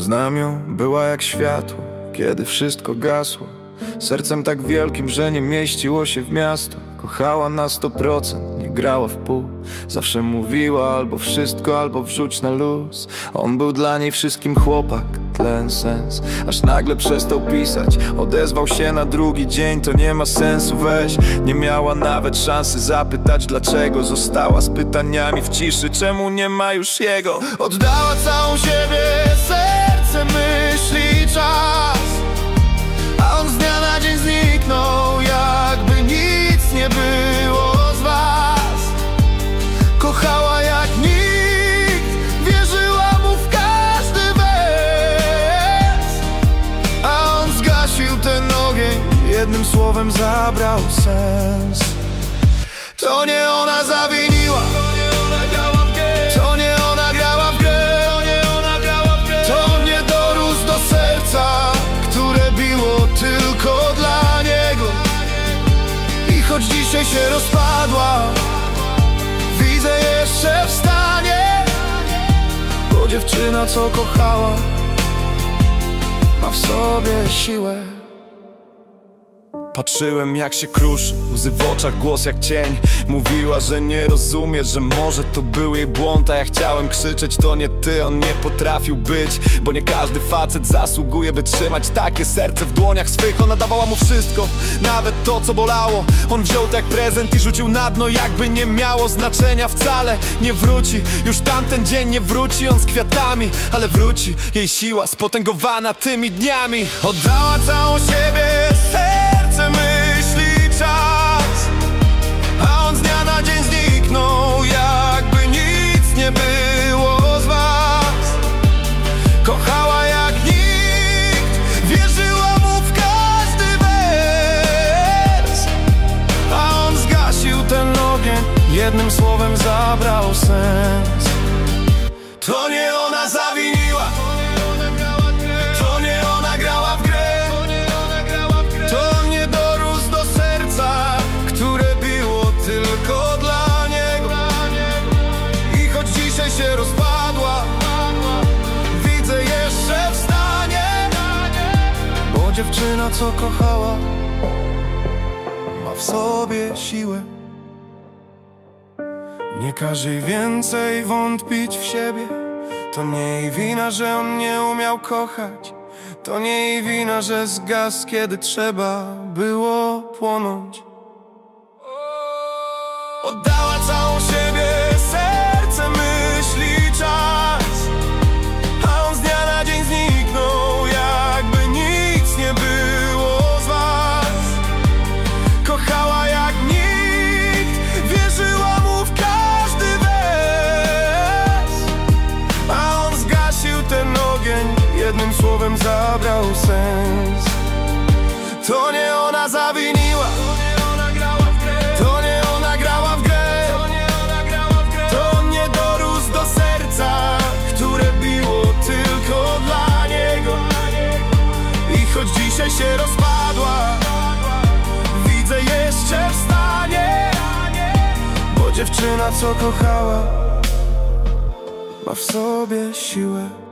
Znam ją, była jak światło, kiedy wszystko gasło. Sercem tak wielkim, że nie mieściło się w miasto. Kochała na 100%, nie grała w pół. Zawsze mówiła albo wszystko, albo wrzuć na luz. On był dla niej wszystkim chłopak, tlen sens. Aż nagle przestał pisać, odezwał się na drugi dzień. To nie ma sensu, weź. Nie miała nawet szansy zapytać dlaczego. Została z pytaniami w ciszy, czemu nie ma już jego. Oddała całą siebie, serce, myśli, czas. A on z dnia na dzień zniknął, jakby nic nie było z was. Kochała jak nikt, wierzyła mu w każdy wers. A on zgasił ten ogień, jednym słowem zabrał sens. To nie ona zawiniła, to nie ona grała w grę, to on nie dorósł do serca, które biło tylko dla niego. I choć dzisiaj się rozpadła, widzę jeszcze wstanie. Bo dziewczyna, co kochała, ma w sobie siłę. Patrzyłem jak się kruszy, łzy w oczach, głos jak cień. Mówiła, że nie rozumie, że może to był jej błąd. A ja chciałem krzyczeć, to nie ty, on nie potrafił być. Bo nie każdy facet zasługuje, by trzymać takie serce w dłoniach swych. Ona dawała mu wszystko, nawet to co bolało. On wziął to jak prezent i rzucił na dno, jakby nie miało znaczenia wcale. Nie wróci, już tamten dzień nie wróci. On z kwiatami, ale wróci jej siła spotęgowana tymi dniami. Oddała całą siebie, serce, myśli, czas. A on z dnia na dzień zniknął, jakby nic nie było z was. Kochała jak nikt, wierzyła mu w każdy wers. A on zgasił ten ogień, jednym słowem zabrał sens. To nie ona zawiniła, to nie ona grała w grę, to on nie dorósł do serca, które biło tylko dla niego. I choć dzisiaj się rozpadła, widzę jeszcze wstanie. Bo dziewczyna, co kochała, ma w sobie siłę. Nie każ jej więcej wątpić w siebie. To nie jej wina, że on nie umiał kochać. To nie jej wina, że zgasł, kiedy trzeba było płonąć. Oddała całą siebie, serce, myśli, czas. A on z dnia na dzień zniknął, jakby nic nie było z was. Kochała jak nikt, wierzyła mu w każdy wers. A on zgasił ten ogień, jednym słowem zabrał sens. To nie ona zawiniła, to nie ona grała w grę, to on nie dorósł do serca, które biło tylko dla niego. I choć dzisiaj się rozpadła, widzę jeszcze wstanie. Bo dziewczyna, co kochała, ma w sobie siłę.